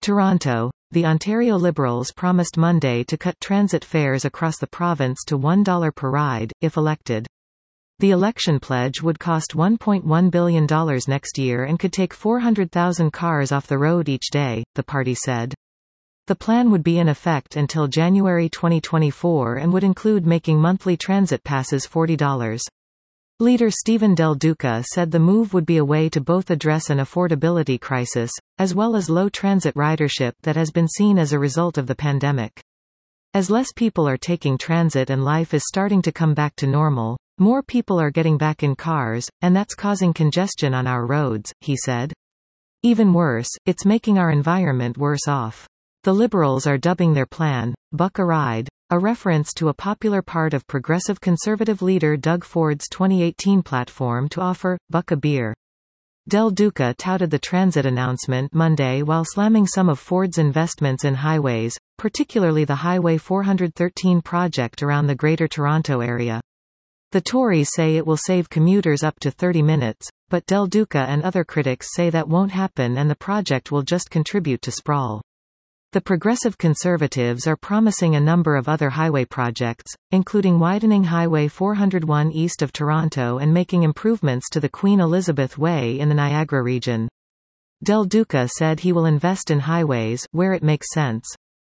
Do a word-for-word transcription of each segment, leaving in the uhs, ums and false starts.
Toronto. The Ontario Liberals promised Monday to cut transit fares across the province to one dollar per ride, if elected. The election pledge would cost one point one billion dollars next year and could take four hundred thousand cars off the road each day, the party said. The plan would be in effect until January twenty twenty-four and would include making monthly transit passes forty dollars. Leader Stephen Del Duca said the move would be a way to both address an affordability crisis, as well as low transit ridership that has been seen as a result of the pandemic. As less people are taking transit and life is starting to come back to normal, more people are getting back in cars, and that's causing congestion on our roads, he said. Even worse, it's making our environment worse off. The Liberals are dubbing their plan, Buck a Ride, a reference to a popular part of progressive conservative leader Doug Ford's twenty eighteen platform to offer, Buck a Beer. Del Duca touted the transit announcement Monday while slamming some of Ford's investments in highways, particularly the Highway four thirteen project around the Greater Toronto Area. The Tories say it will save commuters up to thirty minutes, but Del Duca and other critics say that won't happen and the project will just contribute to sprawl. The Progressive Conservatives are promising a number of other highway projects, including widening Highway four oh one east of Toronto and making improvements to the Queen Elizabeth Way in the Niagara region. Del Duca said he will invest in highways where it makes sense.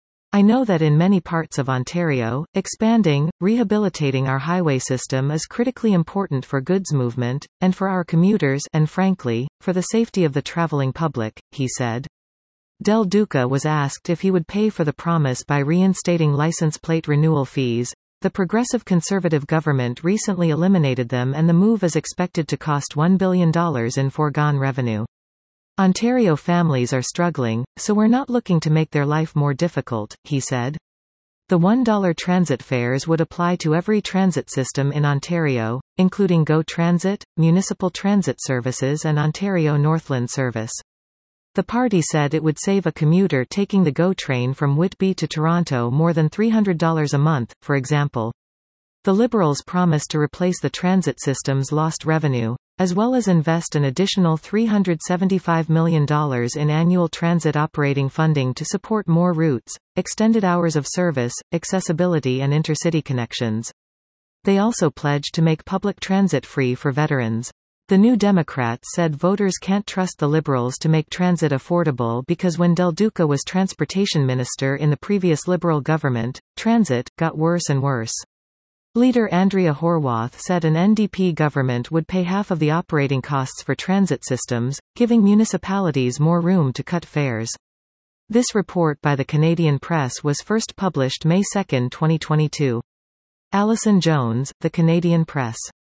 I know that in many parts of Ontario, expanding, rehabilitating our highway system is critically important for goods movement, and for our commuters and frankly, for the safety of the traveling public, he said. Del Duca was asked if he would pay for the promise by reinstating license plate renewal fees. The Progressive Conservative government recently eliminated them and the move is expected to cost one billion dollars in foregone revenue. Ontario families are struggling, so we're not looking to make their life more difficult, he said. The one dollar transit fares would apply to every transit system in Ontario, including GO Transit, Municipal Transit Services and Ontario Northland Service. The party said it would save a commuter taking the GO train from Whitby to Toronto more than three hundred dollars a month, for example. The Liberals promised to replace the transit system's lost revenue, as well as invest an additional three hundred seventy-five million dollars in annual transit operating funding to support more routes, extended hours of service, accessibility and intercity connections. They also pledged to make public transit free for veterans. The New Democrats said voters can't trust the Liberals to make transit affordable because when Del Duca was transportation minister in the previous Liberal government, transit got worse and worse. Leader Andrea Horwath said an N D P government would pay half of the operating costs for transit systems, giving municipalities more room to cut fares. This report by the Canadian Press was first published May second, twenty twenty-two. Alison Jones, The Canadian Press.